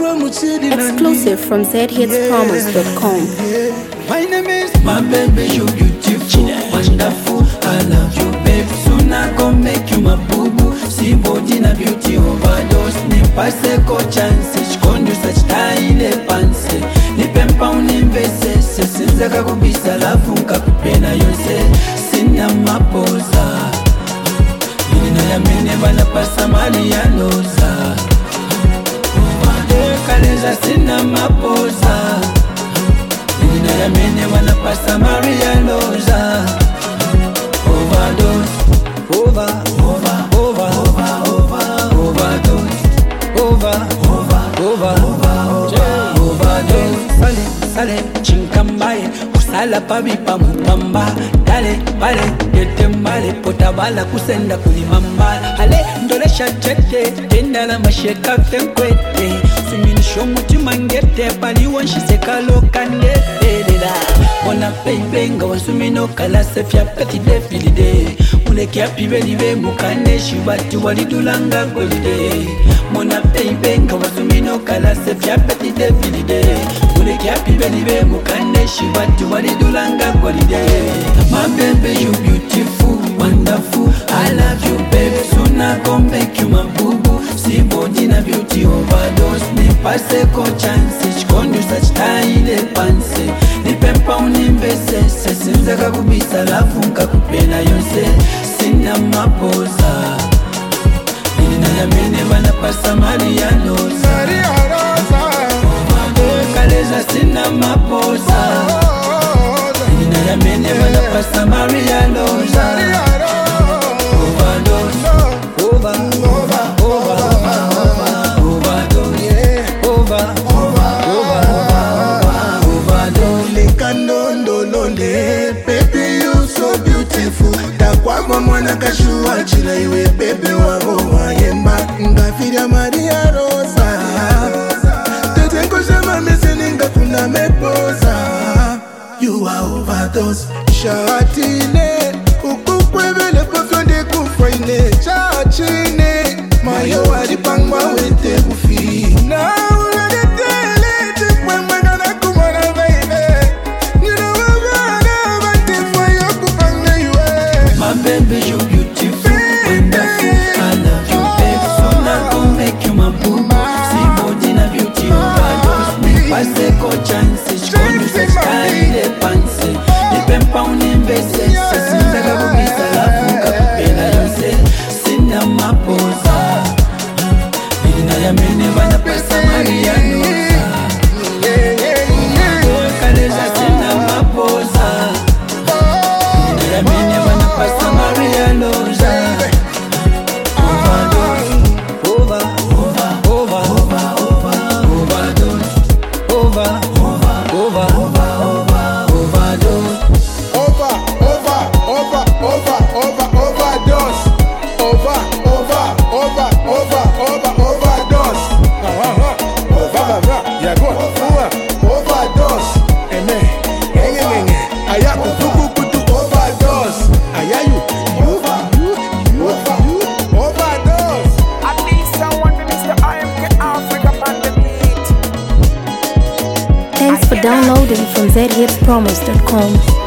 Exclusive from zhitspromise.com. My name is my baby, you beautiful, wonderful. I love you, babe. Soon I gon' make you my boo boo. See body na beauty overdose. Ni passe ko chance, chikondo such style panse. Ni pempa unimbese, sinza kakubisa lafu nkakupena yose. Sina mapoza, nina ya mene bana pasa mali ya loza. Kaleza sina mapoza, nina ya mene wana pasa Maria Loza. Overdose, overdose. Sale, chinkambaye, usala pabipa mupamba. Dale, bale, yete mbale, potabala kusenda kulimamba. Ale, ndolesha chete, tenda la masheka fenkwete. Suminisho mutima ngete, pali wanshise loka ndete. Wana peibenga, wansumino kala sefya peti defilide. Muleke ya pibe libe mukane, shibati walidulanga golide. Mwana peibenga, wansumino kala sefya peti defilide. Muleke ya pibe libe mukane, shibati walidulanga golide. My baby, you beautiful, wonderful. I love you, baby. Soon I gon' make you my boo boo. See body na beauty overdose. Ni passe ko chance, chikondo such style panse. Ni pempa unimbese, sinza kakubisa lafu nkakupena yose. Sina mapoza, nina ya mene bana pasa mali ya loza. Kaleza sina mapoza, nina ya mene bana pasa mali ya loza. Baby, you so beautiful. Takwama mwana kashua chila iwe baby wako wayemba. Ngafira Maria Rosa. Tetenko shama meseninga kuna mepoza. You are overdose. Shatine ukukwevele pofyonde kufraine. Chachine mayo walipangwa wete kufi. Na uladetele chikwe mwengana kumona baby. My baby, you beautiful, wonderful. I love you, babe. Soon I gon' make you my boo boo. See body na beauty overdose. Ni passe ko chance, chikondo such style panse. Ni pempa unimbese, sinza kakubisa lafu nkakupena yose. Sina mapoza, nina ya mene bana pasa Maria Loza. Kaleza sina mapoza, nina ya mene bana pasa Maria Loza. Thanks for downloading from zhitspromise.com.